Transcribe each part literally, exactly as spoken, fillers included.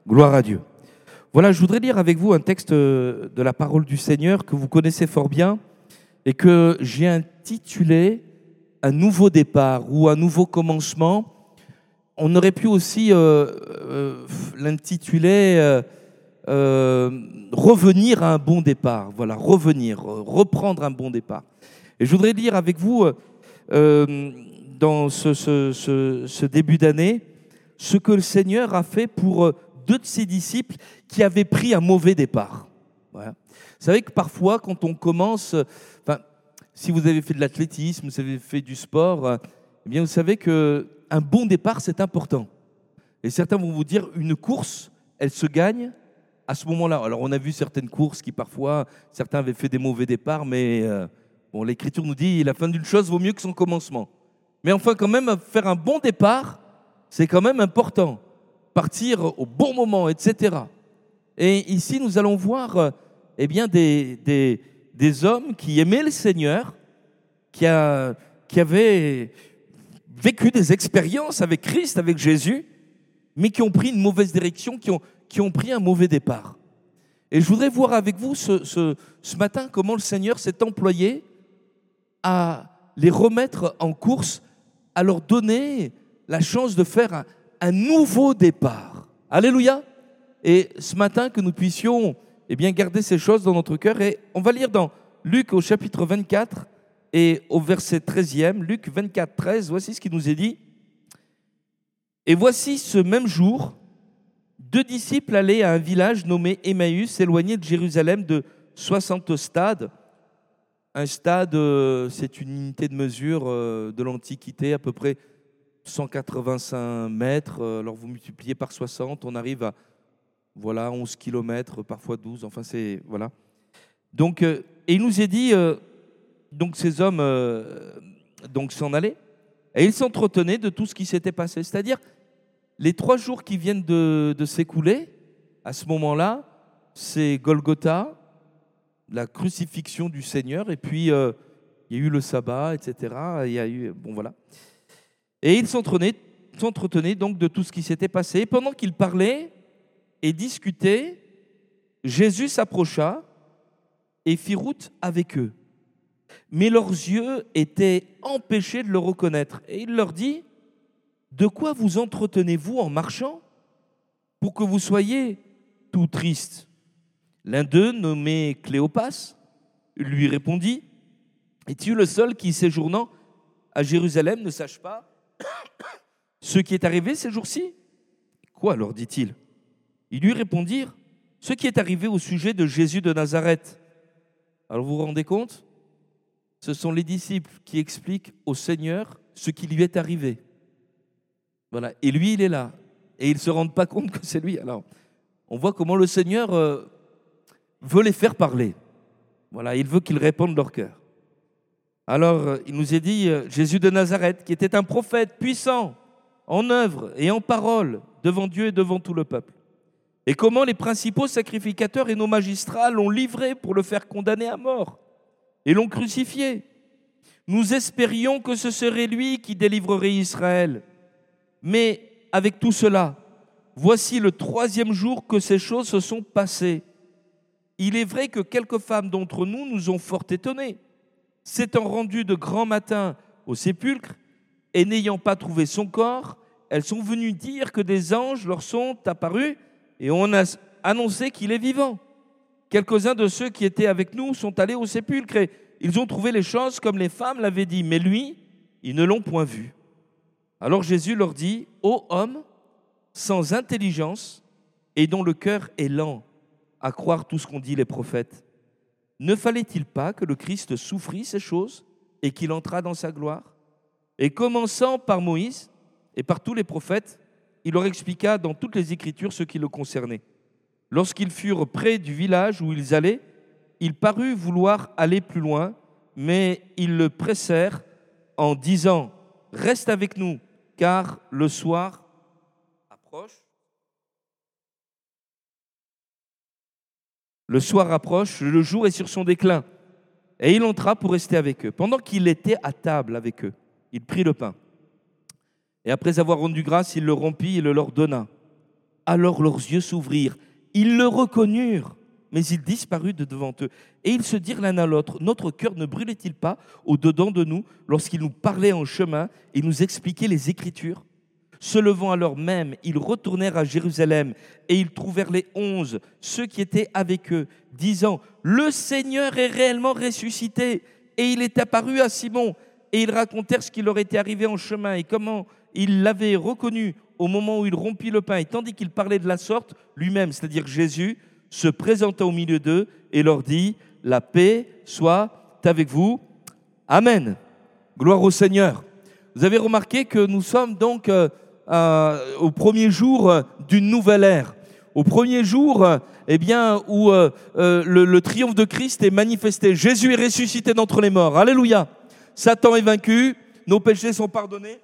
Gloire à Dieu. Voilà, je voudrais lire avec vous un texte de la parole du Seigneur que vous connaissez fort bien et que j'ai intitulé « Un nouveau départ » ou « Un nouveau commencement ». On aurait pu aussi euh, euh, l'intituler euh, euh, « Revenir à un bon départ ». Voilà, revenir, reprendre un bon départ. Et je voudrais lire avec vous, euh, dans ce, ce, ce, ce début d'année, ce que le Seigneur a fait pour deux de ses disciples qui avaient pris un mauvais départ. Voilà. Vous savez que parfois, quand on commence, enfin, si vous avez fait de l'athlétisme, vous avez fait du sport, eh bien, vous savez qu'un bon départ, c'est important. Et certains vont vous dire, une course, elle se gagne à ce moment-là. Alors, on a vu certaines courses qui, parfois, certains avaient fait des mauvais départs, mais euh, bon, l'Écriture nous dit, la fin d'une chose vaut mieux que son commencement. Mais enfin, quand même, faire un bon départ, c'est quand même important. Partir au bon moment, et cetera. Et ici, nous allons voir eh bien, des, des, des hommes qui aimaient le Seigneur, qui, a, qui avaient vécu des expériences avec Christ, avec Jésus, mais qui ont pris une mauvaise direction, qui ont, qui ont pris un mauvais départ. Et je voudrais voir avec vous ce, ce, ce matin comment le Seigneur s'est employé à les remettre en course, à leur donner la chance de faire un, un nouveau départ. Alléluia. Et ce matin, que nous puissions eh bien, garder ces choses dans notre cœur. Et on va lire dans Luc au chapitre vingt-quatre et au verset treizième. Luc vingt-quatre, treize, voici ce qui nous est dit. Et voici ce même jour, deux disciples allaient à un village nommé Emmaüs, éloigné de Jérusalem de soixante stades. Un stade, c'est une unité de mesure de l'Antiquité, à peu près cent quatre-vingt-cinq mètres. Alors vous multipliez par soixante, on arrive à voilà, onze kilomètres, parfois douze, enfin c'est... Voilà. Donc, euh, et il nous est dit, euh, donc ces hommes euh, donc s'en allaient, et ils s'entretenaient de tout ce qui s'était passé. C'est-à-dire, les trois jours qui viennent de, de s'écouler, à ce moment-là, c'est Golgotha, la crucifixion du Seigneur, et puis euh, il y a eu le sabbat, et cetera. Il y a eu... Bon, voilà. Et ils s'entretenaient, s'entretenaient donc de tout ce qui s'était passé. Et pendant qu'ils parlaient et discutaient, Jésus s'approcha et fit route avec eux. Mais leurs yeux étaient empêchés de le reconnaître. Et il leur dit, « De quoi vous entretenez-vous en marchant pour que vous soyez tout tristes ?» L'un d'eux, nommé Cléopas, lui répondit, « Es-tu le seul qui, séjournant à Jérusalem, ne sache pas ce qui est arrivé ces jours-ci ?» « Quoi ?» leur dit-il. Ils lui répondirent, « Ce qui est arrivé au sujet de Jésus de Nazareth. » Alors vous vous rendez compte ? Ce sont les disciples qui expliquent au Seigneur ce qui lui est arrivé. Voilà. Et lui, il est là. Et ils ne se rendent pas compte que c'est lui. Alors, on voit comment le Seigneur euh, veut les faire parler. Voilà, il veut qu'ils répandent leur cœur. Alors, il nous est dit, euh, Jésus de Nazareth, qui était un prophète puissant, en œuvre et en parole, devant Dieu et devant tout le peuple. Et comment les principaux sacrificateurs et nos magistrats l'ont livré pour le faire condamner à mort et l'ont crucifié. Nous espérions que ce serait lui qui délivrerait Israël. Mais avec tout cela, voici le troisième jour que ces choses se sont passées. Il est vrai que quelques femmes d'entre nous nous ont fort étonnés. S'étant rendues de grand matin au sépulcre et n'ayant pas trouvé son corps, elles sont venues dire que des anges leur sont apparus et on a annoncé qu'il est vivant. Quelques-uns de ceux qui étaient avec nous sont allés au sépulcre et ils ont trouvé les choses comme les femmes l'avaient dit. Mais lui, ils ne l'ont point vu. Alors Jésus leur dit, « Ô homme, sans intelligence et dont le cœur est lent à croire tout ce qu'ont dit les prophètes, ne fallait-il pas que le Christ souffrit ces choses et qu'il entrât dans sa gloire ?» Et commençant par Moïse et par tous les prophètes, il leur expliqua dans toutes les Écritures ce qui le concernait. Lorsqu'ils furent près du village où ils allaient, il parut vouloir aller plus loin, mais ils le pressèrent en disant, « Reste avec nous, car le soir approche. » Le soir approche, le jour est sur son déclin. Et il entra pour rester avec eux. Pendant qu'il était à table avec eux, il prit le pain. Et après avoir rendu grâce, il le rompit et le leur donna. Alors leurs yeux s'ouvrirent. Ils le reconnurent, mais il disparut de devant eux. Et ils se dirent l'un à l'autre, notre cœur ne brûlait-il pas au-dedans de nous lorsqu'il nous parlait en chemin et nous expliquait les Écritures ? Se levant alors même, ils retournèrent à Jérusalem et ils trouvèrent les onze, ceux qui étaient avec eux, disant « Le Seigneur est réellement ressuscité !» Et il est apparu à Simon. Et ils racontèrent ce qui leur était arrivé en chemin et comment ils l'avaient reconnu au moment où il rompit le pain. Et tandis qu'il parlait de la sorte, lui-même, c'est-à-dire Jésus, se présenta au milieu d'eux et leur dit « La paix soit avec vous. Amen. » Gloire au Seigneur. Vous avez remarqué que nous sommes donc euh, euh, au premier jour euh, d'une nouvelle ère. Au premier jour euh, eh bien, où euh, euh, le, le triomphe de Christ est manifesté. Jésus est ressuscité d'entre les morts. Alléluia. Satan est vaincu, nos péchés sont pardonnés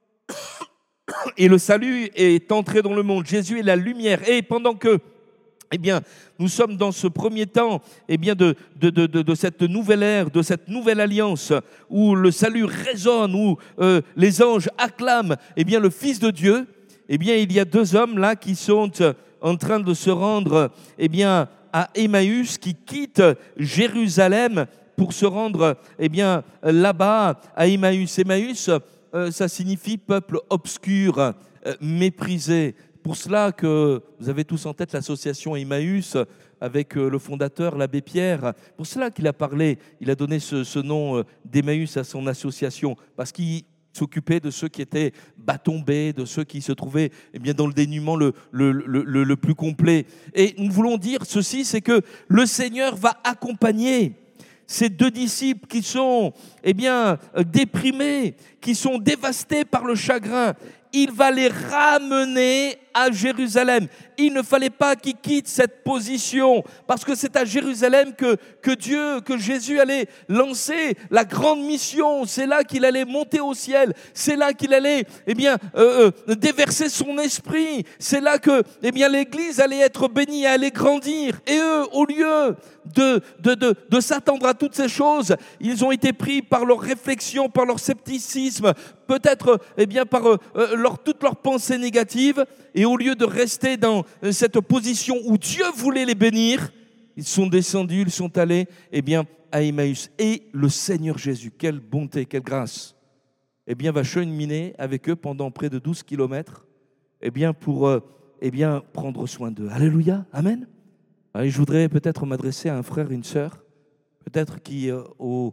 et le salut est entré dans le monde. Jésus est la lumière. Et pendant que eh bien, nous sommes dans ce premier temps eh bien, de, de, de, de, de cette nouvelle ère, de cette nouvelle alliance où le salut résonne, où euh, les anges acclament eh bien, le Fils de Dieu. Eh bien, il y a deux hommes là qui sont en train de se rendre eh bien, à Emmaüs, qui quittent Jérusalem pour se rendre eh bien, là-bas à Emmaüs. Emmaüs, euh, ça signifie peuple obscur, euh, méprisé. Pour cela que vous avez tous en tête l'association Emmaüs avec le fondateur, l'abbé Pierre. Pour cela qu'il a parlé, il a donné ce, ce nom d'Emmaüs à son association, parce qu'il s'occupait de ceux qui étaient bas tombés, de ceux qui se trouvaient eh bien, dans le dénuement le, le, le, le, le plus complet. Et nous voulons dire ceci, c'est que le Seigneur va accompagner ces deux disciples qui sont eh bien, déprimés, qui sont dévastés par le chagrin. Il va les ramener à Jérusalem. Il ne fallait pas qu'ils quittent cette position, parce que c'est à Jérusalem que, que Dieu, que Jésus allait lancer la grande mission. C'est là qu'il allait monter au ciel. C'est là qu'il allait eh bien, euh, euh, déverser son esprit. C'est là que eh bien, l'Église allait être bénie, allait grandir. Et eux, au lieu de, de, de, de s'attendre à toutes ces choses, ils ont été pris par leur réflexion, par leur scepticisme, peut-être eh bien, par euh, leur, toutes leurs pensées négatives. Et au lieu de rester dans cette position où Dieu voulait les bénir, ils sont descendus, ils sont allés eh bien, à Emmaüs. Et le Seigneur Jésus, quelle bonté, quelle grâce, eh bien, va cheminer avec eux pendant près de douze kilomètres eh bien, pour euh, eh bien, prendre soin d'eux. Alléluia, amen. Et je voudrais peut-être m'adresser à un frère, une sœur, peut-être qui, euh, au,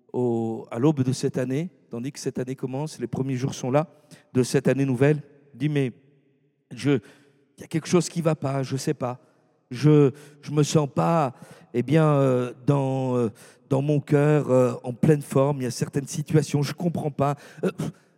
au, à l'aube de cette année, tandis que cette année commence, les premiers jours sont là, de cette année nouvelle, dit mais je, il y a quelque chose qui ne va pas, je ne sais pas. Je ne me sens pas eh bien, euh, dans, euh, dans mon cœur euh, en pleine forme. Il y a certaines situations, je ne comprends pas. Euh,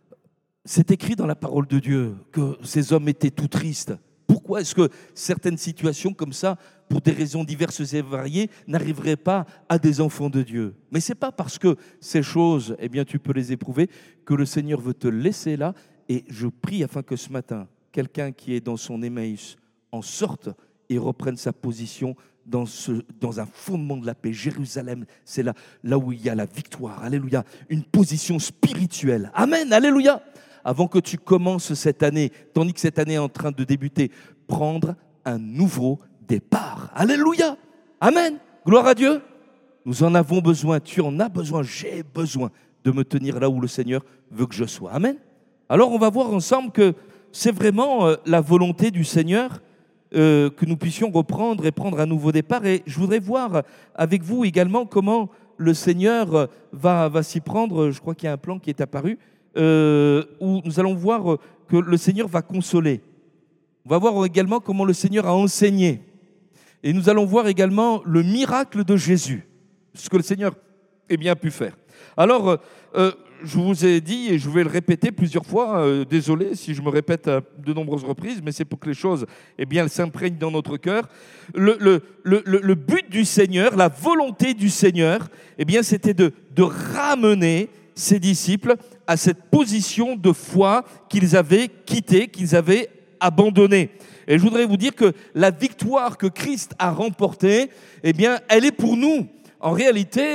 c'est écrit dans la parole de Dieu que ces hommes étaient tout tristes. Pourquoi est-ce que certaines situations comme ça, pour des raisons diverses et variées, n'arriveraient pas à des enfants de Dieu? Mais ce n'est pas parce que ces choses, eh bien, tu peux les éprouver, que le Seigneur veut te laisser là. Et je prie afin que ce matin, quelqu'un qui est dans son Emmaüs en sorte et reprenne sa position dans, ce, dans un fondement de la paix. Jérusalem, c'est là, là où il y a la victoire. Alléluia. Une position spirituelle. Amen. Alléluia. Avant que tu commences cette année, tandis que cette année est en train de débuter, prendre un nouveau départ. Alléluia. Amen. Gloire à Dieu. Nous en avons besoin. Tu en as besoin. J'ai besoin de me tenir là où le Seigneur veut que je sois. Amen. Alors, on va voir ensemble que c'est vraiment euh, la volonté du Seigneur euh, que nous puissions reprendre et prendre un nouveau départ. Et je voudrais voir avec vous également comment le Seigneur va, va s'y prendre. Je crois qu'il y a un plan qui est apparu euh, où nous allons voir que le Seigneur va consoler. On va voir également comment le Seigneur a enseigné. Et nous allons voir également le miracle de Jésus, ce que le Seigneur a bien pu faire. Alors, euh, je vous ai dit, et je vais le répéter plusieurs fois, euh, désolé si je me répète à de nombreuses reprises, mais c'est pour que les choses eh bien, s'imprègnent dans notre cœur. Le, le, le, le but du Seigneur, la volonté du Seigneur, eh bien, c'était de, de ramener ses disciples à cette position de foi qu'ils avaient quittée, qu'ils avaient abandonnée. Et je voudrais vous dire que la victoire que Christ a remportée, eh bien, elle est pour nous. En réalité,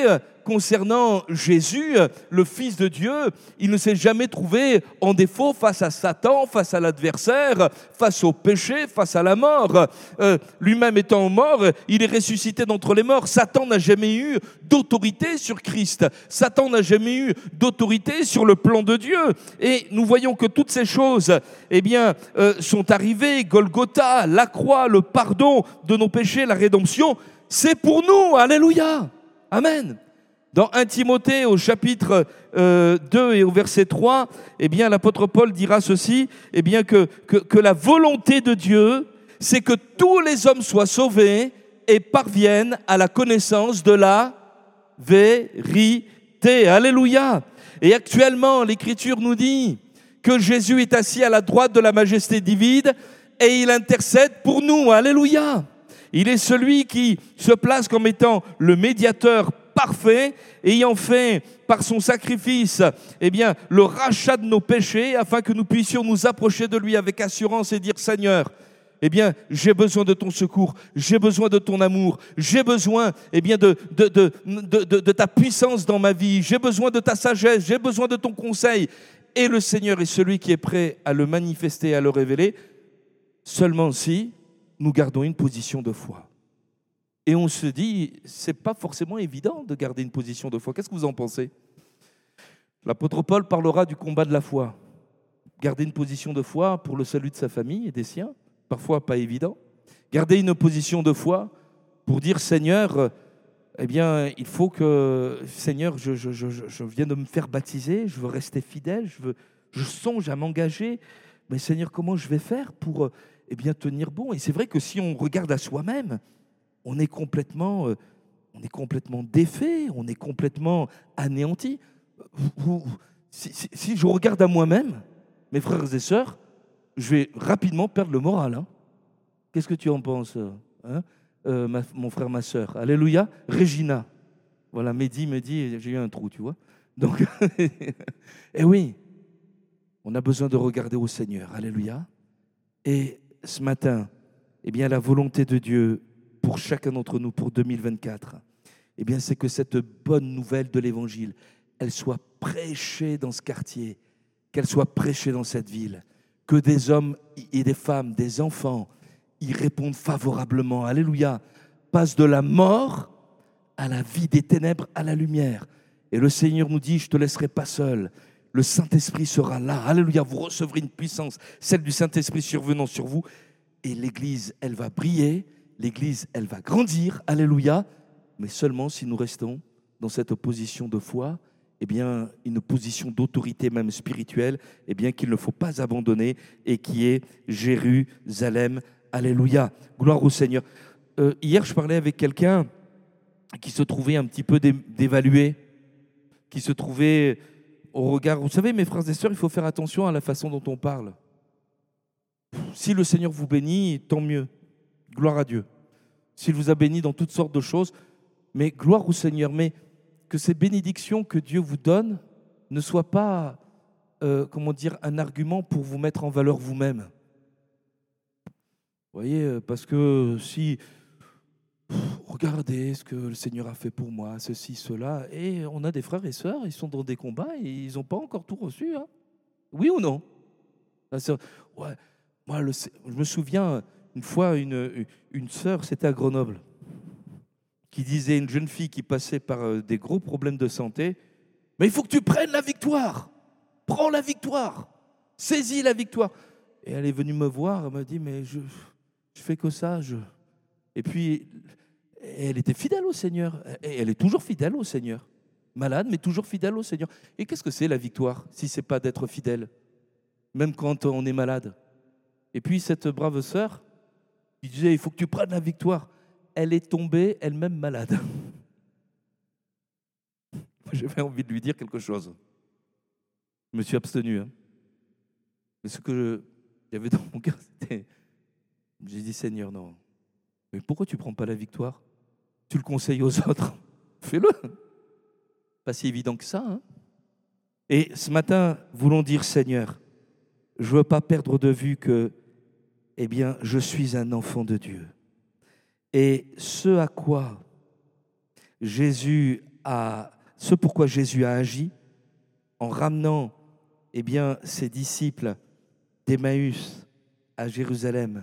concernant Jésus, le Fils de Dieu, il ne s'est jamais trouvé en défaut face à Satan, face à l'adversaire, face au péché, face à la mort. Euh, lui-même étant mort, il est ressuscité d'entre les morts. Satan n'a jamais eu d'autorité sur Christ. Satan n'a jamais eu d'autorité sur le plan de Dieu. Et nous voyons que toutes ces choses, eh bien, euh, sont arrivées. Golgotha, la croix, le pardon de nos péchés, la rédemption, c'est pour nous. Alléluia. Amen. Dans premier Timothée au chapitre euh, deux et au verset trois, eh bien, l'apôtre Paul dira ceci, eh bien, que, que, que la volonté de Dieu, c'est que tous les hommes soient sauvés et parviennent à la connaissance de la vérité. Alléluia. Et actuellement, l'Écriture nous dit que Jésus est assis à la droite de la majesté divine et il intercède pour nous. Alléluia. Il est celui qui se place comme étant le médiateur parfait, ayant fait par son sacrifice eh bien, le rachat de nos péchés, afin que nous puissions nous approcher de lui avec assurance et dire: Seigneur, eh bien, j'ai besoin de ton secours, j'ai besoin de ton amour, j'ai besoin eh bien, de, de, de, de, de, de ta puissance dans ma vie, j'ai besoin de ta sagesse, j'ai besoin de ton conseil. Et le Seigneur est celui qui est prêt à le manifester, à le révéler, seulement si nous gardons une position de foi. Et on se dit, ce n'est pas forcément évident de garder une position de foi. Qu'est-ce que vous en pensez ? L'apôtre Paul parlera du combat de la foi. Garder une position de foi pour le salut de sa famille et des siens, parfois pas évident. Garder une position de foi pour dire: Seigneur, eh bien, il faut que, Seigneur, je, je, je, je viens de me faire baptiser, je veux rester fidèle, je, veux, je songe à m'engager. Mais Seigneur, comment je vais faire pour eh bien, tenir bon ? Et c'est vrai que si on regarde à soi-même, on est complètement, euh, on est complètement défait, on est complètement anéanti. Vous, si, si, si je regarde à moi-même, mes frères et sœurs, je vais rapidement perdre le moral. Hein. Qu'est-ce que tu en penses, hein euh, ma, mon frère, ma sœur? Alléluia. Régina. Voilà, Mehdi me dit, j'ai eu un trou, tu vois. Donc, eh oui, on a besoin de regarder au Seigneur. Alléluia. Et ce matin, eh bien, la volonté de Dieu pour chacun d'entre nous, pour deux mille vingt-quatre, eh bien, c'est que cette bonne nouvelle de l'Évangile, elle soit prêchée dans ce quartier, qu'elle soit prêchée dans cette ville, que des hommes et des femmes, des enfants, y répondent favorablement. Alléluia. Passent de la mort à la vie, des ténèbres à la lumière. Et le Seigneur nous dit: je ne te laisserai pas seul. Le Saint-Esprit sera là. Alléluia. Vous recevrez une puissance, celle du Saint-Esprit survenant sur vous. Et l'Église, elle va briller. L'Église, elle va grandir, alléluia, mais seulement si nous restons dans cette position de foi, eh bien, une position d'autorité même spirituelle, eh bien, qu'il ne faut pas abandonner et qui est Jérusalem, alléluia, gloire au Seigneur. Euh, hier, je parlais avec quelqu'un qui se trouvait un petit peu dévalué, qui se trouvait au regard... Vous savez, mes frères et sœurs, il faut faire attention à la façon dont on parle. Si le Seigneur vous bénit, tant mieux. Gloire à Dieu. S'il vous a béni dans toutes sortes de choses, mais gloire au Seigneur. Mais que ces bénédictions que Dieu vous donne ne soient pas, euh, comment dire, un argument pour vous mettre en valeur vous-même. Vous voyez, parce que si, pff, regardez ce que le Seigneur a fait pour moi, ceci, cela, et on a des frères et sœurs, ils sont dans des combats et ils n'ont pas encore tout reçu. Hein. Oui ou non? Ouais, moi, le, je me souviens... Une fois, une, une sœur, c'était à Grenoble, qui disait à une jeune fille qui passait par des gros problèmes de santé: mais il faut que tu prennes la victoire, prends la victoire, saisis la victoire. Et elle est venue me voir, elle m'a dit: mais je, je fais que ça. Je... Et puis, elle était fidèle au Seigneur, et elle est toujours fidèle au Seigneur, malade, mais toujours fidèle au Seigneur. Et qu'est-ce que c'est la victoire, si ce n'est pas d'être fidèle, même quand on est malade? Et puis, cette brave sœur, il disait: il faut que tu prennes la victoire. Elle est tombée elle-même malade. J'avais envie de lui dire quelque chose. Je me suis abstenu. Hein. Mais ce que j'avais dans mon cœur, c'était... J'ai dit: Seigneur, non. Mais pourquoi tu ne prends pas la victoire? Tu le conseilles aux autres. Fais-le. Pas si évident que ça. Hein. Et ce matin, voulons dire: Seigneur, je ne veux pas perdre de vue que eh bien, je suis un enfant de Dieu. Et ce à quoi Jésus a ce pourquoi Jésus a agi en ramenant eh bien, ses disciples d'Emmaüs à Jérusalem,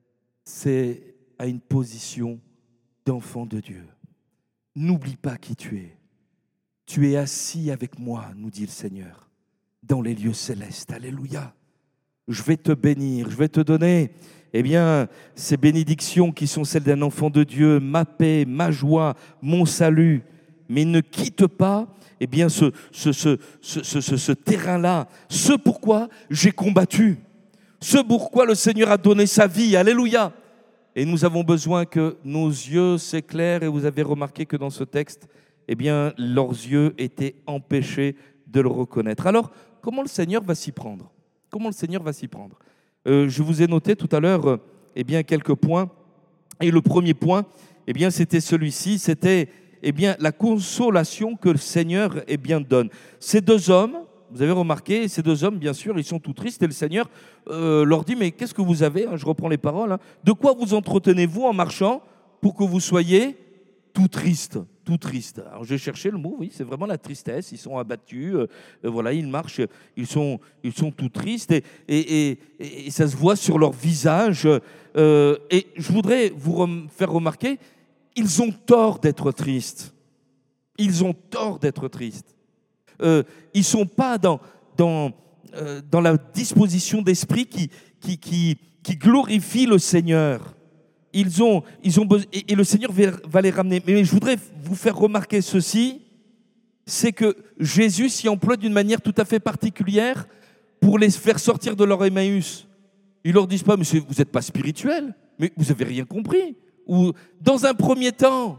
c'est à une position d'enfant de Dieu. N'oublie pas qui tu es. Tu es assis avec moi, nous dit le Seigneur, dans les lieux célestes. Alléluia. Je vais te bénir, je vais te donner eh bien, ces bénédictions qui sont celles d'un enfant de Dieu, ma paix, ma joie, mon salut. Mais ne quitte pas eh bien, ce, ce, ce, ce, ce, ce, ce terrain-là, ce pourquoi j'ai combattu, ce pourquoi le Seigneur a donné sa vie. Alléluia. Et nous avons besoin que nos yeux s'éclairent. Et vous avez remarqué que dans ce texte, eh bien, leurs yeux étaient empêchés de le reconnaître. Alors, comment le Seigneur va s'y prendre ? Comment le Seigneur va s'y prendre ? euh, Je vous ai noté tout à l'heure euh, eh bien, quelques points. Et le premier point, eh bien, c'était celui-ci, c'était eh bien, la consolation que le Seigneur eh bien, donne. Ces deux hommes, vous avez remarqué, ces deux hommes, bien sûr, ils sont tout tristes et le Seigneur euh, leur dit, mais qu'est-ce que vous avez ? Je reprends les paroles. Hein. De quoi vous entretenez-vous en marchant pour que vous soyez tout tristes ? Tout triste. Alors j'ai cherché le mot, oui, c'est vraiment la tristesse. Ils sont abattus, euh, voilà, ils marchent, ils sont, ils sont tout tristes et, et, et, et ça se voit sur leur visage. Euh, et je voudrais vous rem- faire remarquer, ils ont tort d'être tristes. Ils ont tort d'être tristes. Euh, ils ne sont pas dans, dans, euh, dans la disposition d'esprit qui, qui, qui, qui glorifie le Seigneur. Ils ont, ils ont besoin, et, et le Seigneur va les ramener. Mais je voudrais vous faire remarquer ceci, c'est que Jésus s'y emploie d'une manière tout à fait particulière pour les faire sortir de leur Emmaüs. Ils ne leur disent pas, mais vous n'êtes pas spirituel, mais vous n'avez rien compris. Ou dans un premier temps,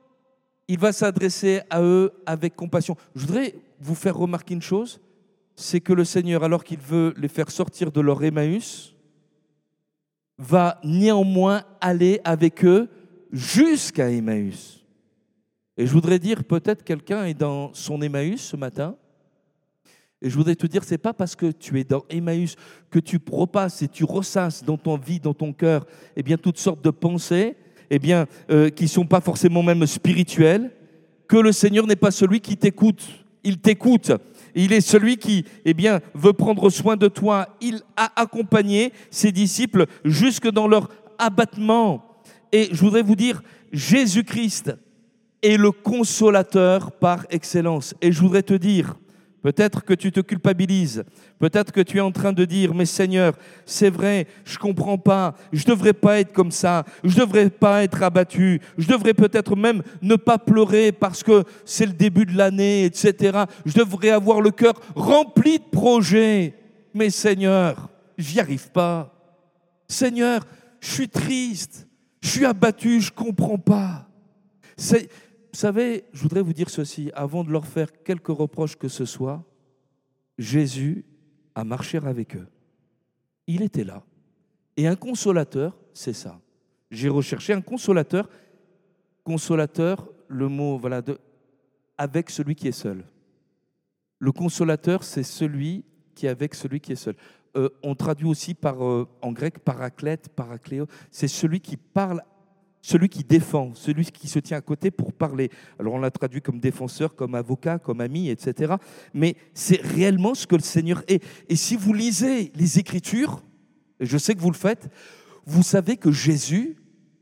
il va s'adresser à eux avec compassion. Je voudrais vous faire remarquer une chose, c'est que le Seigneur, alors qu'il veut les faire sortir de leur Emmaüs, va néanmoins aller avec eux jusqu'à Emmaüs. Et je voudrais dire, peut-être quelqu'un est dans son Emmaüs ce matin, et je voudrais te dire, c'est pas parce que tu es dans Emmaüs que tu repasses et tu ressasses dans ton vie, dans ton cœur, eh bien, toutes sortes de pensées, eh bien, euh, qui ne sont pas forcément même spirituelles, que le Seigneur n'est pas celui qui t'écoute. Il t'écoute. Il est celui qui eh bien, veut prendre soin de toi. Il a accompagné ses disciples jusque dans leur abattement. Et je voudrais vous dire, Jésus-Christ est le consolateur par excellence. Et je voudrais te dire, peut-être que tu te culpabilises, peut-être que tu es en train de dire, mais Seigneur, c'est vrai, je ne comprends pas, je ne devrais pas être comme ça, je ne devrais pas être abattu, je devrais peut-être même ne pas pleurer parce que c'est le début de l'année, et cetera. Je devrais avoir le cœur rempli de projets, mais Seigneur, j'y arrive pas. Seigneur, je suis triste, je suis abattu, je ne comprends pas. C'est... Vous savez, je voudrais vous dire ceci, avant de leur faire quelques reproches que ce soit, Jésus a marché avec eux. Il était là. Et un consolateur, c'est ça. J'ai recherché un consolateur, consolateur, le mot, voilà, de, avec celui qui est seul. Le consolateur, c'est celui qui est avec celui qui est seul. Euh, on traduit aussi par, euh, en grec, paraclète, paracléo, c'est celui qui parle. Celui qui défend, celui qui se tient à côté pour parler. Alors on l'a traduit comme défenseur, comme avocat, comme ami, et cetera. Mais c'est réellement ce que le Seigneur est. Et si vous lisez les Écritures, et je sais que vous le faites, vous savez que Jésus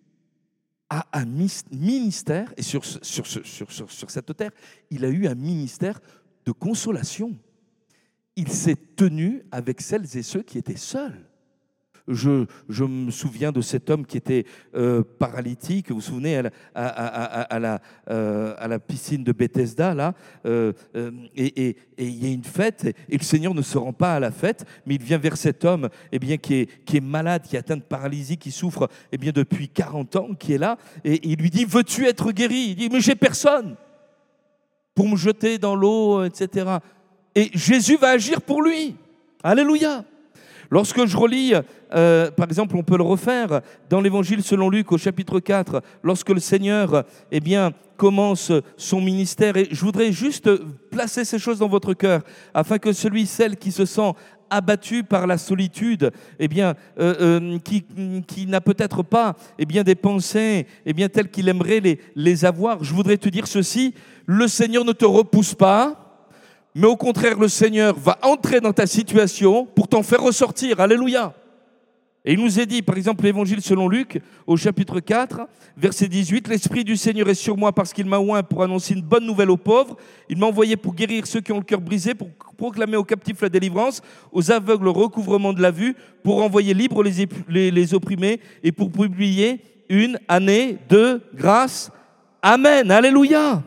a un ministère, et sur, sur, sur, sur, sur, sur cette terre, il a eu un ministère de consolation. Il s'est tenu avec celles et ceux qui étaient seuls. Je, je me souviens de cet homme qui était euh, paralytique, vous vous souvenez, à la, à, à, à, la, euh, à la piscine de Bethesda, là, euh, euh, et, et, et il y a une fête, et le Seigneur ne se rend pas à la fête, mais il vient vers cet homme eh bien, qui, est, qui est malade, qui est atteint de paralysie, qui souffre eh bien, depuis quarante ans, qui est là, et, et il lui dit, veux-tu être guéri ? Il dit, mais j'ai personne pour me jeter dans l'eau, et cetera. Et Jésus va agir pour lui. Alléluia. Lorsque je relis, euh, par exemple, on peut le refaire, dans l'Évangile selon Luc au chapitre quatre, lorsque le Seigneur eh bien, commence son ministère, et je voudrais juste placer ces choses dans votre cœur, afin que celui, celle qui se sent abattu par la solitude, eh bien, euh, euh, qui, qui n'a peut-être pas eh bien, des pensées eh bien, telles qu'il aimerait les, les avoir, je voudrais te dire ceci, le Seigneur ne te repousse pas, mais au contraire, le Seigneur va entrer dans ta situation pour t'en faire ressortir. Alléluia. Et il nous est dit, par exemple, l'Évangile selon Luc, au chapitre quatre, verset dix-huit, « L'Esprit du Seigneur est sur moi parce qu'il m'a oint pour annoncer une bonne nouvelle aux pauvres. Il m'a envoyé pour guérir ceux qui ont le cœur brisé, pour proclamer aux captifs la délivrance, aux aveugles le recouvrement de la vue, pour envoyer libres les, les, les opprimés et pour publier une année de grâce. » Amen. Alléluia.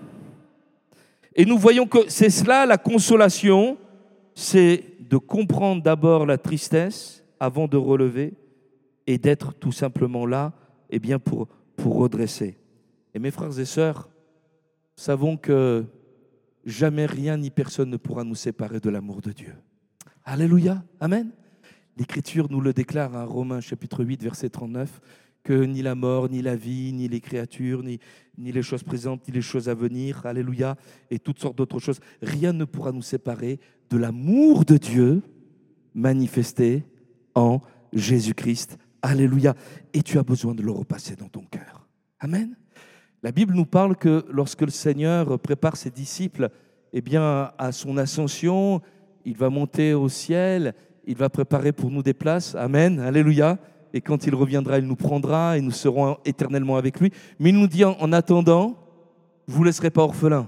Et nous voyons que c'est cela la consolation, c'est de comprendre d'abord la tristesse avant de relever et d'être tout simplement là eh bien pour, pour redresser. Et mes frères et sœurs, savons que jamais rien ni personne ne pourra nous séparer de l'amour de Dieu. Alléluia, amen. L'Écriture nous le déclare en Romains chapitre huit, verset trente-neuf, que ni la mort, ni la vie, ni les créatures, ni, ni les choses présentes, ni les choses à venir, alléluia, et toutes sortes d'autres choses, rien ne pourra nous séparer de l'amour de Dieu manifesté en Jésus-Christ. Alléluia. Et tu as besoin de le repasser dans ton cœur. Amen. La Bible nous parle que lorsque le Seigneur prépare ses disciples eh bien, à son ascension, il va monter au ciel, il va préparer pour nous des places. Amen. Alléluia. Et quand il reviendra, il nous prendra et nous serons éternellement avec lui. Mais il nous dit, en attendant, je ne vous laisserai pas orphelins.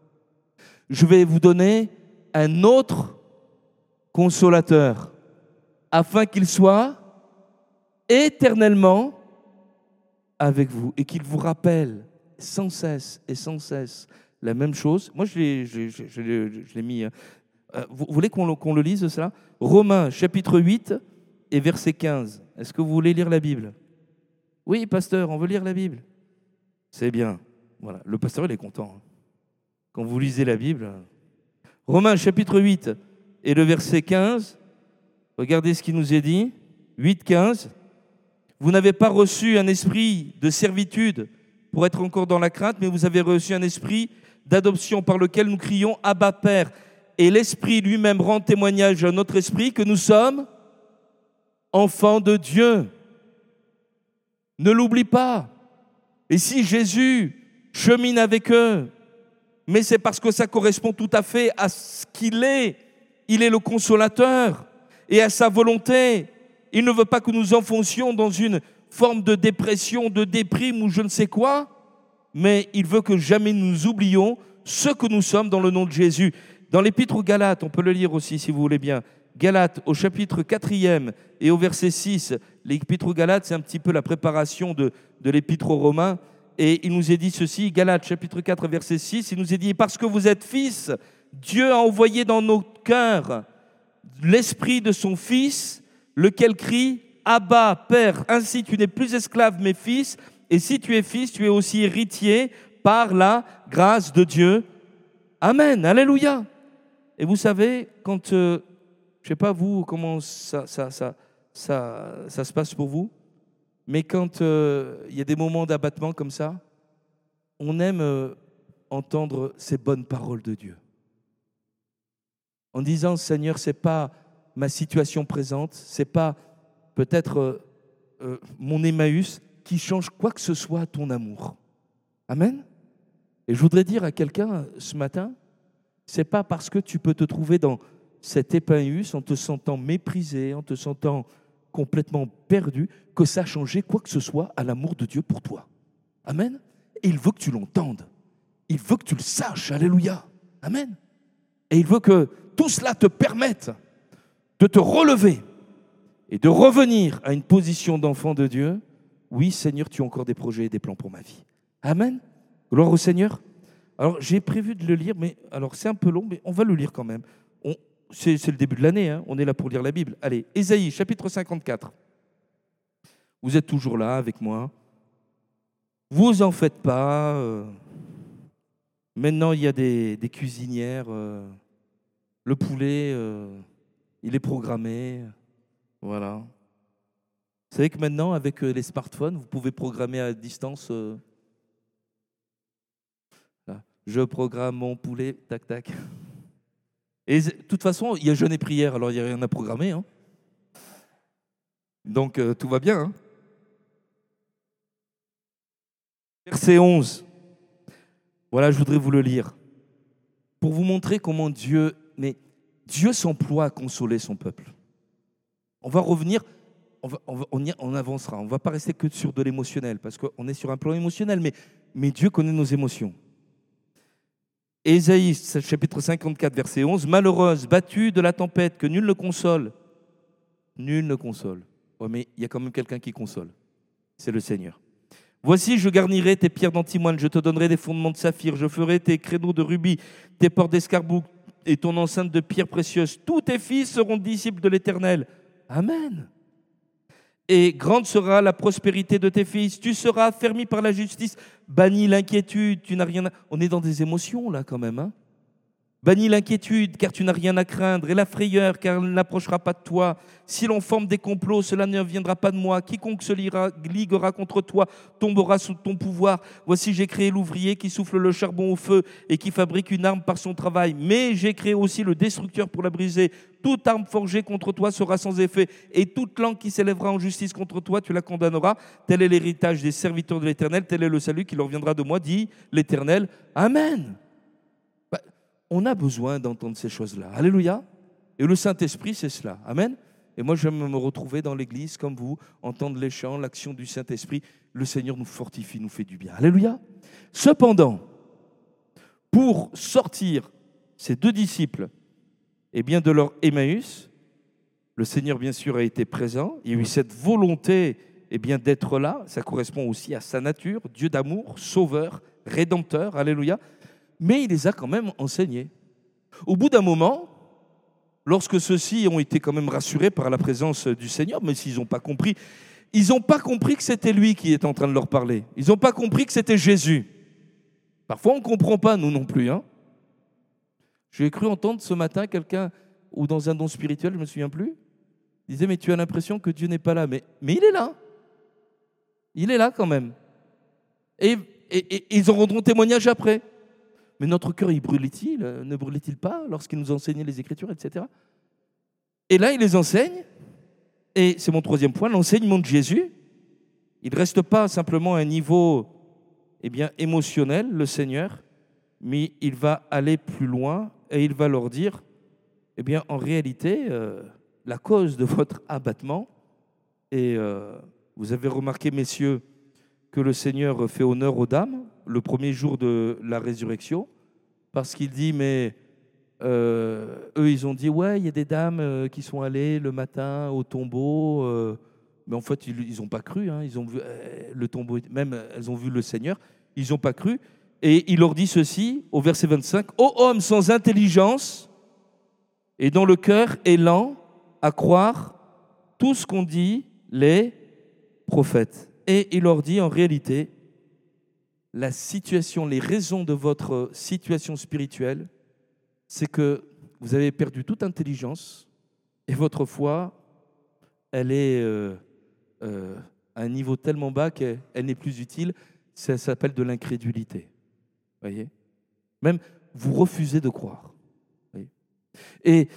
Je vais vous donner un autre consolateur, afin qu'il soit éternellement avec vous et qu'il vous rappelle sans cesse et sans cesse la même chose. Moi, je l'ai, je, je, je, je l'ai mis. Euh, vous, vous voulez qu'on, qu'on le lise, cela ? Romains, chapitre huit et verset quinze. Est-ce que vous voulez lire la Bible ? Oui, pasteur, on veut lire la Bible. C'est bien. Voilà. Le pasteur, il est content. Quand vous lisez la Bible. Romains, chapitre huit et le verset quinze. Regardez ce qui nous est dit. huit, quinze. Vous n'avez pas reçu un esprit de servitude pour être encore dans la crainte, mais vous avez reçu un esprit d'adoption par lequel nous crions « Abba, Père ». Et l'Esprit lui-même rend témoignage à notre esprit que nous sommes enfants de Dieu. Ne l'oublie pas. Et si Jésus chemine avec eux, mais c'est parce que ça correspond tout à fait à ce qu'il est. Il est le consolateur et à sa volonté. Il ne veut pas que nous enfoncions dans une forme de dépression, de déprime ou je ne sais quoi, mais il veut que jamais nous oublions ce que nous sommes dans le nom de Jésus. Dans l'Épître aux Galates, on peut le lire aussi si vous voulez bien, Galates au chapitre quatrième et au verset six, l'Épître aux Galates, c'est un petit peu la préparation de, de l'Épître aux Romains, et il nous est dit ceci, Galates chapitre quatre, verset six, il nous est dit « Parce que vous êtes fils, Dieu a envoyé dans nos cœurs l'esprit de son Fils, lequel crie « Abba, Père ». Ainsi tu n'es plus esclave, mais fils, et si tu es fils, tu es aussi héritier par la grâce de Dieu. Amen, alléluia. Et vous savez, quand, euh, je ne sais pas vous, comment ça, ça, ça, ça, ça se passe pour vous, mais quand euh, il y a des moments d'abattement comme ça, on aime euh, entendre ces bonnes paroles de Dieu. En disant, Seigneur, ce n'est pas ma situation présente, ce n'est pas peut-être euh, euh, mon Emmaüs qui change quoi que ce soit à ton amour. Amen. Et je voudrais dire à quelqu'un ce matin, ce n'est pas parce que tu peux te trouver dans cet Emmaüs en te sentant méprisé, en te sentant complètement perdu, que ça a changé quoi que ce soit à l'amour de Dieu pour toi. Amen. Et il veut que tu l'entendes. Il veut que tu le saches. Alléluia. Amen. Et il veut que tout cela te permette de te relever et de revenir à une position d'enfant de Dieu. Oui, Seigneur, tu as encore des projets et des plans pour ma vie. Amen. Gloire au Seigneur. Alors, j'ai prévu de le lire, mais alors c'est un peu long, mais on va le lire quand même. On, c'est, c'est le début de l'année, hein, on est là pour lire la Bible. Allez, Ésaïe, chapitre cinquante-quatre. Vous êtes toujours là avec moi. Vous en faites pas. Euh, maintenant, il y a des, des cuisinières. Euh, le poulet, euh, il est programmé. Voilà. Vous savez que maintenant, avec euh, les smartphones, vous pouvez programmer à distance. euh, là. Je programme mon poulet, tac, tac. Et de toute façon, il y a jeûne et prière, alors il n'y a rien à programmer. Hein. Donc, euh, tout va bien. Hein. Verset onze. Voilà, je voudrais vous le lire. Pour vous montrer comment Dieu... Mais Dieu s'emploie à consoler son peuple. On va revenir, on, va, on, va, on, y, on avancera. On ne va pas rester que sur de l'émotionnel, parce qu'on est sur un plan émotionnel, mais, mais Dieu connaît nos émotions. Ésaïe, chapitre cinquante-quatre, verset onze. Malheureuse, battue de la tempête, que nul ne console. Nul ne console. Ouais, mais il y a quand même quelqu'un qui console. C'est le Seigneur. Voici, je garnirai tes pierres d'antimoine, je te donnerai des fondements de saphir, je ferai tes créneaux de rubis, tes portes d'escarboucle et ton enceinte de pierres précieuses. Tous tes fils seront disciples de l'Éternel. Amen. Et grande sera la prospérité de tes fils. Tu seras affermi par la justice. Bannis l'inquiétude. Tu n'as rien à... On est dans des émotions là quand même. Hein. Bannis l'inquiétude, car tu n'as rien à craindre, et la frayeur, car elle n'approchera pas de toi. Si l'on forme des complots, cela ne viendra pas de moi. Quiconque se lira, liguera contre toi tombera sous ton pouvoir. Voici, j'ai créé l'ouvrier qui souffle le charbon au feu et qui fabrique une arme par son travail. Mais j'ai créé aussi le destructeur pour la briser. Toute arme forgée contre toi sera sans effet, et toute langue qui s'élèvera en justice contre toi, tu la condamneras. Tel est l'héritage des serviteurs de l'Éternel, tel est le salut qui leur viendra de moi, dit l'Éternel. Amen. On a besoin d'entendre ces choses-là. Alléluia. Et le Saint-Esprit, c'est cela. Amen. Et moi, j'aime me retrouver dans l'église comme vous, entendre les chants, l'action du Saint-Esprit. Le Seigneur nous fortifie, nous fait du bien. Alléluia. Cependant, pour sortir ces deux disciples eh bien, de leur Emmaüs, le Seigneur, bien sûr, a été présent. Il y a eu cette volonté eh bien, d'être là. Ça correspond aussi à sa nature, Dieu d'amour, sauveur, rédempteur. Alléluia. Mais il les a quand même enseignés. Au bout d'un moment, lorsque ceux-ci ont été quand même rassurés par la présence du Seigneur, mais s'ils n'ont pas compris, ils n'ont pas compris que c'était lui qui était en train de leur parler. Ils n'ont pas compris que c'était Jésus. Parfois, on ne comprend pas, nous non plus. Hein. J'ai cru entendre ce matin quelqu'un, ou dans un don spirituel, je ne me souviens plus, il disait, mais tu as l'impression que Dieu n'est pas là. Mais, mais il est là. Il est là quand même. Et, et, et ils en rendront témoignage après. Mais notre cœur, il brûlait-il, ne brûlait-il pas lorsqu'il nous enseignait les Écritures, et cetera. Et là, il les enseigne, et c'est mon troisième point, l'enseignement de Jésus. Il ne reste pas simplement à un niveau eh bien, émotionnel, le Seigneur, mais il va aller plus loin, et il va leur dire, eh bien, en réalité, euh, la cause de votre abattement, et euh, vous avez remarqué, messieurs, que le Seigneur fait honneur aux dames, le premier jour de la résurrection, parce qu'il dit, mais euh, eux, ils ont dit, ouais, il y a des dames euh, qui sont allées le matin au tombeau, euh, mais en fait, ils n'ont pas cru, hein, ils ont vu euh, le tombeau, même elles ont vu le Seigneur, ils n'ont pas cru, et il leur dit ceci, au verset vingt-cinq, « Ô homme sans intelligence, et dont le cœur est lent à croire tout ce qu'ont dit les prophètes. » Et il leur dit, en réalité, la situation, les raisons de votre situation spirituelle, c'est que vous avez perdu toute intelligence et votre foi, elle est euh, euh, à un niveau tellement bas qu'elle elle n'est plus utile. Ça s'appelle de l'incrédulité. Voyez ? Même vous refusez de croire. Voyez ? Et,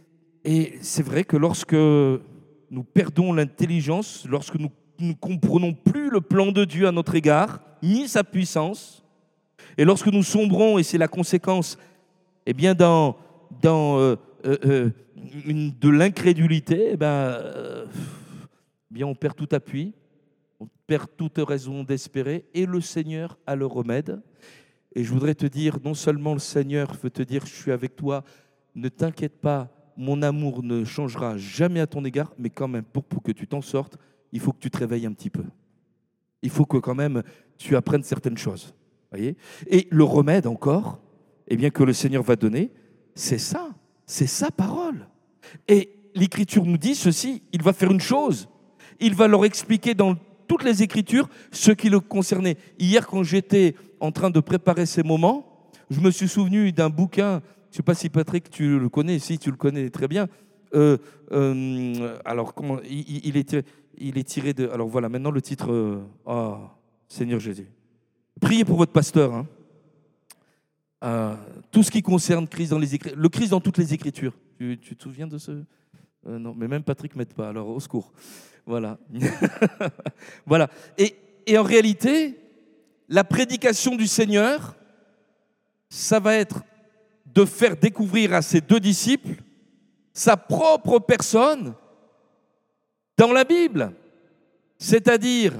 et c'est vrai que lorsque nous perdons l'intelligence, lorsque nous nous ne comprenons plus le plan de Dieu à notre égard, ni sa puissance. Et lorsque nous sombrons, et c'est la conséquence, eh bien dans, dans euh, euh, une, de l'incrédulité, eh ben, euh, eh bien on perd tout appui, on perd toute raison d'espérer, et le Seigneur a le remède. Et je voudrais te dire, non seulement le Seigneur veut te dire, je suis avec toi, ne t'inquiète pas, mon amour ne changera jamais à ton égard, mais quand même, pour, pour que tu t'en sortes, il faut que tu te réveilles un petit peu. Il faut que quand même tu apprennes certaines choses. Voyez ? Et le remède encore, eh bien, que le Seigneur va donner, c'est ça, c'est sa parole. Et l'Écriture nous dit ceci, il va faire une chose, il va leur expliquer dans toutes les Écritures ce qui le concernait. Hier, quand j'étais en train de préparer ces moments, je me suis souvenu d'un bouquin, je ne sais pas si Patrick, tu le connais, si tu le connais très bien, euh, euh, alors, comment, il, il, est, il est tiré de... Alors voilà, maintenant le titre... Euh, oh, Seigneur Jésus. Priez pour votre pasteur. Hein. Euh, tout ce qui concerne Christ dans les Écritures. Le Christ dans toutes les Écritures. Tu, tu te souviens de ce... Euh, non, mais même Patrick ne m'aide pas, alors au secours. Voilà. Voilà. Et, et en réalité, la prédication du Seigneur, ça va être de faire découvrir à ses deux disciples sa propre personne dans la Bible. C'est-à-dire,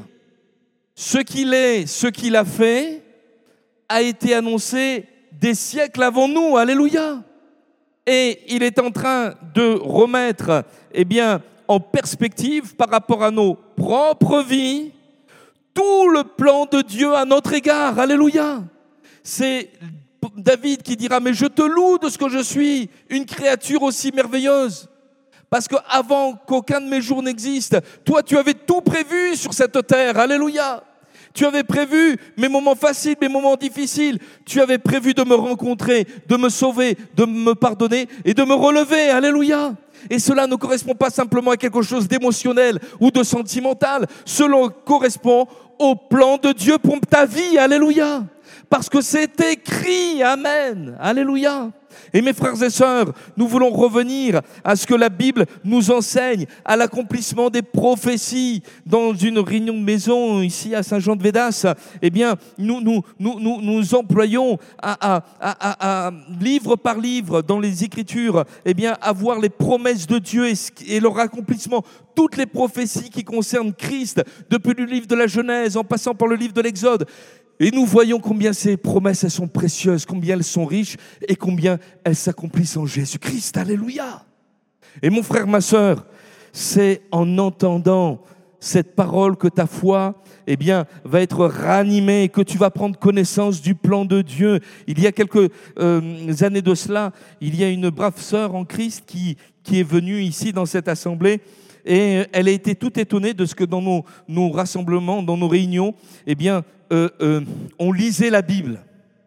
ce qu'il est, ce qu'il a fait, a été annoncé des siècles avant nous. Alléluia. Et il est en train de remettre, eh bien, en perspective par rapport à nos propres vies, tout le plan de Dieu à notre égard. Alléluia. C'est David qui dira, mais je te loue de ce que je suis, une créature aussi merveilleuse. Parce qu'avant qu'aucun de mes jours n'existe, toi tu avais tout prévu sur cette terre. Alléluia. Tu avais prévu mes moments faciles, mes moments difficiles. Tu avais prévu de me rencontrer, de me sauver, de me pardonner et de me relever. Alléluia. Et cela ne correspond pas simplement à quelque chose d'émotionnel ou de sentimental. Cela correspond au plan de Dieu pour ta vie. Alléluia. Parce que c'est écrit. Amen. Alléluia. Et mes frères et sœurs, nous voulons revenir à ce que la Bible nous enseigne, à l'accomplissement des prophéties. Dans une réunion de maison ici à Saint-Jean-de-Védas, eh bien, nous nous, nous, nous, nous employons à, à, à, à, livre par livre dans les Écritures, eh bien, à voir les promesses de Dieu et, et leur accomplissement. Toutes les prophéties qui concernent Christ, depuis le livre de la Genèse, en passant par le livre de l'Exode. Et nous voyons combien ces promesses elles sont précieuses, combien elles sont riches et combien elles s'accomplissent en Jésus-Christ. Alléluia. Et mon frère, ma sœur, c'est en entendant cette parole que ta foi eh bien, va être ranimée, que tu vas prendre connaissance du plan de Dieu. Il y a quelques euh, années de cela, il y a une brave sœur en Christ qui, qui est venue ici dans cette assemblée. Et elle a été toute étonnée de ce que dans nos, nos rassemblements, dans nos réunions, eh bien, euh, euh, on lisait la Bible.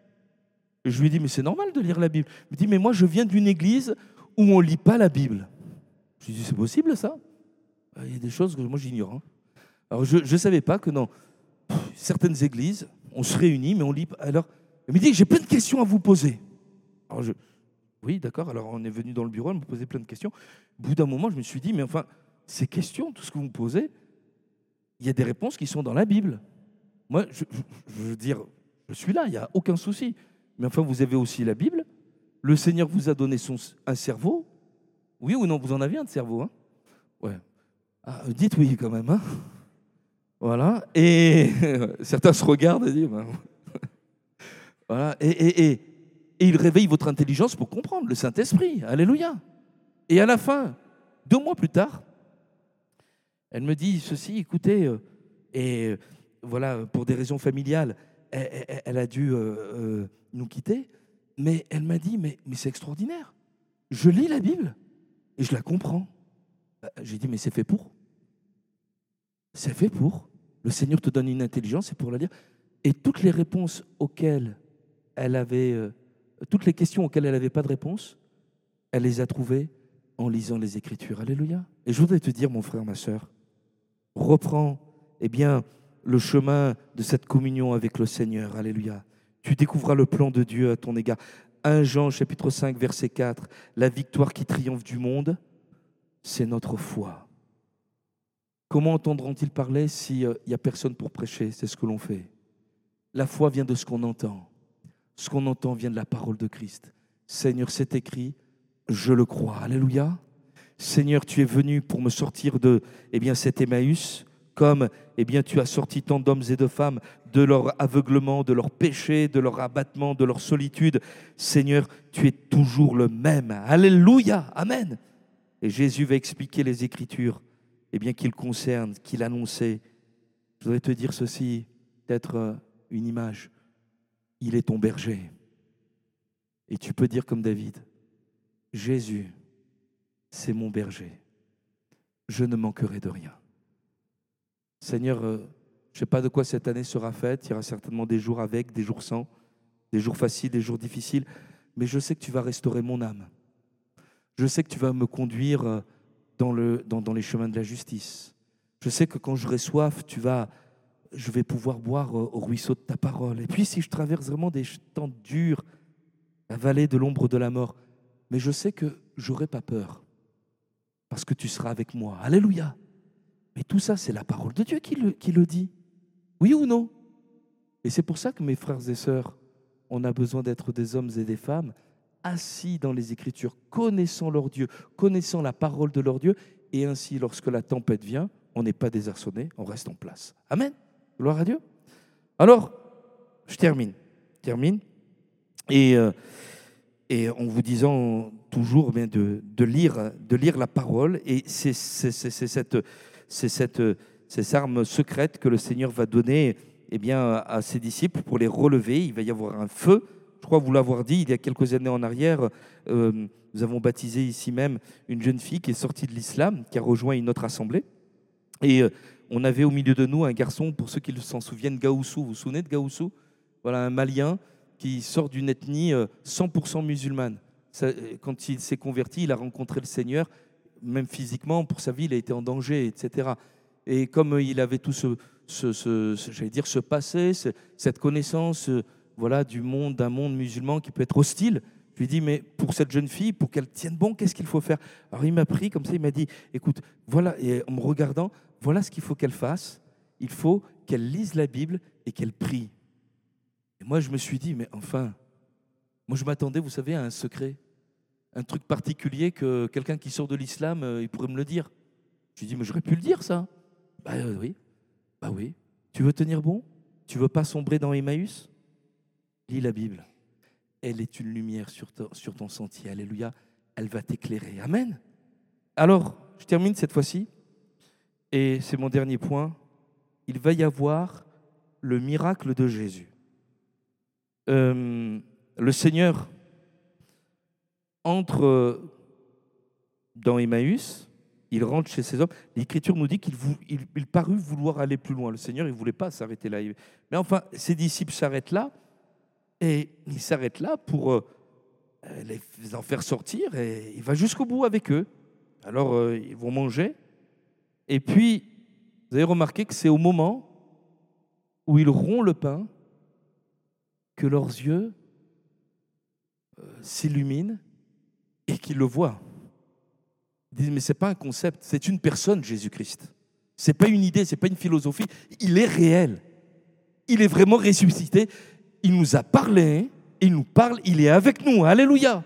Et je lui ai dit, mais c'est normal de lire la Bible. Il me dit, mais moi, je viens d'une église où on ne lit pas la Bible. Je lui ai dit, c'est possible ça? Il y a des choses que moi, j'ignore. Hein. Alors, je ne savais pas que dans pff, certaines églises, on se réunit, mais on lit pas. Alors, il me dit, j'ai plein de questions à vous poser. Alors, je, oui, d'accord. Alors, on est venu dans le bureau, elle me posait plein de questions. Au bout d'un moment, je me suis dit, mais enfin, ces questions, tout ce que vous me posez, il y a des réponses qui sont dans la Bible. Moi, je, je, je veux dire, je suis là, il n'y a aucun souci. Mais enfin, vous avez aussi la Bible. Le Seigneur vous a donné son, un cerveau. Oui ou non, vous en avez un de cerveau, hein? Ouais. Ah, dites oui quand même, hein? Voilà. Et certains se regardent et disent, ben, voilà. Et, et, et, et il réveille votre intelligence pour comprendre, le Saint-Esprit. Alléluia. Et à la fin, deux mois plus tard, elle me dit ceci, écoutez, euh, et euh, voilà, pour des raisons familiales, elle, elle, elle a dû euh, euh, nous quitter, mais elle m'a dit, mais, mais c'est extraordinaire, je lis la Bible et je la comprends. J'ai dit, mais c'est fait pour. C'est fait pour. Le Seigneur te donne une intelligence, c'est pour la lire. Et toutes les réponses auxquelles elle avait, euh, toutes les questions auxquelles elle n'avait pas de réponse, elle les a trouvées en lisant les Écritures. Alléluia. Et je voudrais te dire, mon frère, ma sœur, reprends eh bien, le chemin de cette communion avec le Seigneur. Alléluia. Tu découvriras le plan de Dieu à ton égard. premier Jean, chapitre cinq, verset quatre. La victoire qui triomphe du monde, c'est notre foi. Comment entendront-ils parler s'il n'y a personne pour prêcher? C'est ce que l'on fait. La foi vient de ce qu'on entend. Ce qu'on entend vient de la parole de Christ. Seigneur, c'est écrit, je le crois. Alléluia. Seigneur, tu es venu pour me sortir de eh bien, cet Emmaüs, comme eh bien, tu as sorti tant d'hommes et de femmes de leur aveuglement, de leur péché, de leur abattement, de leur solitude. Seigneur, tu es toujours le même. Alléluia. Amen. Et Jésus va expliquer les Écritures eh bien, qu'il concerne, qu'il annonçait. Je voudrais te dire ceci, peut-être une image. Il est ton berger. Et tu peux dire comme David, Jésus, c'est mon berger. Je ne manquerai de rien. Seigneur, euh, je ne sais pas de quoi cette année sera faite. Il y aura certainement des jours avec, des jours sans, des jours faciles, des jours difficiles. Mais je sais que tu vas restaurer mon âme. Je sais que tu vas me conduire dans, le, dans, dans les chemins de la justice. Je sais que quand j'aurai soif, tu vas, je vais pouvoir boire au ruisseau de ta parole. Et puis si je traverse vraiment des temps durs, la vallée de l'ombre de la mort, mais je sais que je n'aurai pas peur parce que tu seras avec moi. Alléluia. Mais tout ça, c'est la parole de Dieu qui le, qui le dit. Oui ou non? Et c'est pour ça que mes frères et sœurs, on a besoin d'être des hommes et des femmes assis dans les Écritures, connaissant leur Dieu, connaissant la parole de leur Dieu, et ainsi, lorsque la tempête vient, on n'est pas désarçonné, on reste en place. Amen. Gloire à Dieu. Alors, je termine. Je termine. Et, euh, et en vous disant toujours bien de, de, lire, de lire la parole, et c'est, c'est, c'est, c'est cette, c'est cette, cette arme secrète que le Seigneur va donner eh bien, à ses disciples pour les relever. Il va y avoir un feu. Je crois vous l'avoir dit, il y a quelques années en arrière, euh, nous avons baptisé ici même une jeune fille qui est sortie de l'islam, qui a rejoint une autre assemblée. Et euh, on avait au milieu de nous un garçon, pour ceux qui s'en souviennent, Gaoussou. Vous vous souvenez de Gaoussou? Voilà, un Malien qui sort d'une ethnie cent pour cent musulmane. Ça, quand il s'est converti, il a rencontré le Seigneur, même physiquement, pour sa vie, il a été en danger, et cetera. Et comme il avait tout ce, ce, ce, ce j'allais dire, ce passé, ce, cette connaissance... voilà, du monde, d'un monde musulman qui peut être hostile. Je lui ai dit, mais pour cette jeune fille, pour qu'elle tienne bon, qu'est-ce qu'il faut faire? Alors il m'a pris comme ça, il m'a dit, écoute, voilà, et en me regardant, voilà ce qu'il faut qu'elle fasse. Il faut qu'elle lise la Bible et qu'elle prie. Et moi, je me suis dit, mais enfin, moi je m'attendais, vous savez, à un secret, un truc particulier que quelqu'un qui sort de l'islam, euh, il pourrait me le dire. Je lui ai dit, mais j'aurais pu le dire, ça. Bah euh, oui, bah oui. Tu veux tenir bon? Tu veux pas sombrer dans Emmaüs? Lis la Bible. Elle est une lumière sur ton, sur ton sentier. Alléluia. Elle va t'éclairer. Amen. Alors, je termine cette fois-ci. Et c'est mon dernier point. Il va y avoir le miracle de Jésus. Euh, le Seigneur entre dans Emmaüs. Il rentre chez ses hommes. L'Écriture nous dit qu'il il, il parut vouloir aller plus loin. Le Seigneur, il ne voulait pas s'arrêter là. Mais enfin, ses disciples s'arrêtent là. Et il s'arrête là pour euh, les en faire sortir et il va jusqu'au bout avec eux. Alors, euh, ils vont manger. Et puis, vous avez remarqué que c'est au moment où ils rompt le pain que leurs yeux euh, s'illuminent et qu'ils le voient. Ils disent, mais ce n'est pas un concept, c'est une personne, Jésus-Christ. Ce n'est pas une idée, ce n'est pas une philosophie. Il est réel. Il est vraiment ressuscité. Il nous a parlé, il nous parle, il est avec nous. Alléluia.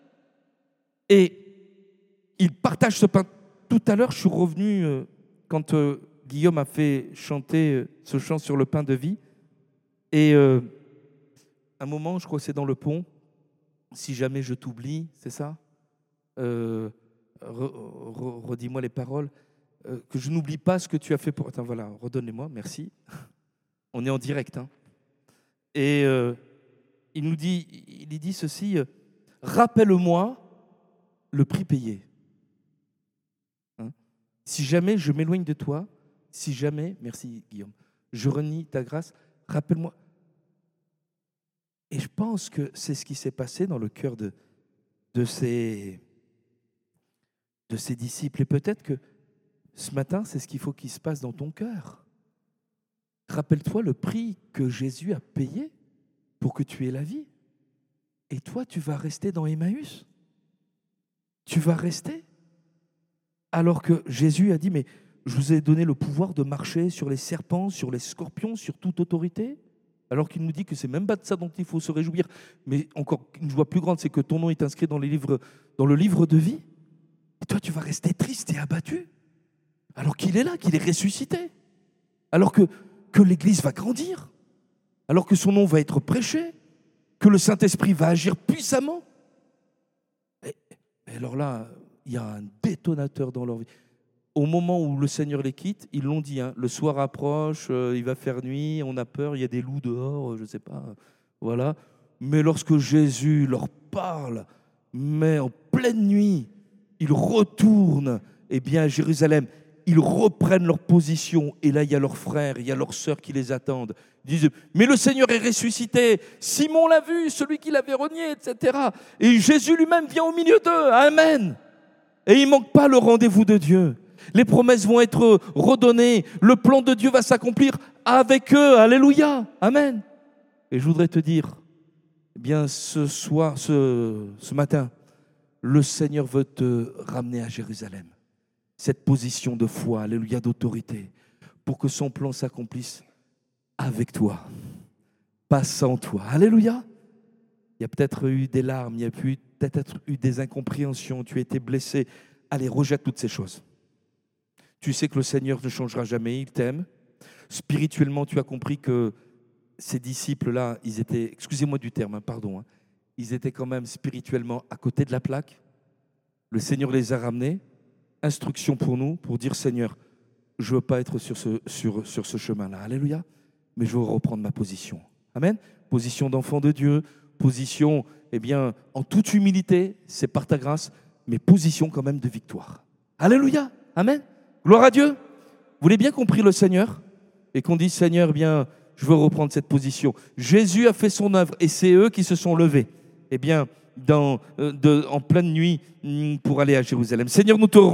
Et il partage ce pain. Tout à l'heure, je suis revenu euh, quand euh, Guillaume a fait chanter euh, ce chant sur le pain de vie. Et euh, un moment, je crois que c'est dans le pont, si jamais je t'oublie, c'est ça euh, re, re, redis-moi les paroles. Euh, que je n'oublie pas ce que tu as fait pour... Attends, voilà, redonnez-moi, merci. On est en direct, hein. Et euh, il nous dit, il dit ceci, euh, rappelle-moi le prix payé. Hein? Si jamais je m'éloigne de toi, si jamais, merci Guillaume, je renie ta grâce, rappelle-moi. Et je pense que c'est ce qui s'est passé dans le cœur de, de, ces, de ces disciples. Et peut-être que ce matin, c'est ce qu'il faut qu'il se passe dans ton cœur. Rappelle-toi le prix que Jésus a payé pour que tu aies la vie. Et toi, tu vas rester dans Emmaüs. Tu vas rester. Alors que Jésus a dit, mais je vous ai donné le pouvoir de marcher sur les serpents, sur les scorpions, sur toute autorité. Alors qu'il nous dit que c'est même pas de ça dont il faut se réjouir. Mais encore une joie plus grande, c'est que ton nom est inscrit dans, les livres, dans le livre de vie. Et toi, tu vas rester triste et abattu. Alors qu'il est là, qu'il est ressuscité. Alors que que l'Église va grandir, alors que son nom va être prêché, que le Saint-Esprit va agir puissamment. Et, et alors là, il y a un détonateur dans leur vie. Au moment où le Seigneur les quitte, ils l'ont dit, hein, le soir approche, euh, il va faire nuit, on a peur, il y a des loups dehors, je ne sais pas, voilà. Mais lorsque Jésus leur parle, mais en pleine nuit, ils retournent eh bien, à Jérusalem. ils reprennent leur position. Et là, il y a leurs frères, il y a leurs sœurs qui les attendent. Ils disent, mais le Seigneur est ressuscité. Simon l'a vu, celui qui l'avait renié, et cetera. Et Jésus lui-même vient au milieu d'eux. Amen. Et il ne manque pas le rendez-vous de Dieu. Les promesses vont être redonnées. Le plan de Dieu va s'accomplir avec eux. Alléluia. Amen. Et je voudrais te dire, eh bien, ce soir, ce, ce matin, le Seigneur veut te ramener à Jérusalem. Cette position de foi, alléluia, d'autorité, pour que son plan s'accomplisse avec toi, pas sans toi. Alléluia. Il y a peut-être eu des larmes, il y a peut-être eu des incompréhensions, tu as été blessé. Allez, rejette toutes ces choses. Tu sais que le Seigneur ne changera jamais, il t'aime. Spirituellement, tu as compris que ces disciples-là, ils étaient, excusez-moi du terme, hein, pardon, hein, ils étaient quand même spirituellement à côté de la plaque. Le Seigneur les a ramenés. Instruction pour nous, pour dire, Seigneur, je ne veux pas être sur ce, sur, sur ce chemin-là. Alléluia. Mais je veux reprendre ma position. Amen. Position d'enfant de Dieu, position, eh bien, en toute humilité, c'est par ta grâce, mais position quand même de victoire. Alléluia. Amen. Gloire à Dieu. Vous voulez bien qu'on prie le Seigneur et qu'on dise, Seigneur, eh bien, je veux reprendre cette position. Jésus a fait son œuvre et c'est eux qui se sont levés. Eh bien, dans, euh, de, en pleine nuit pour aller à Jérusalem. Seigneur, nous te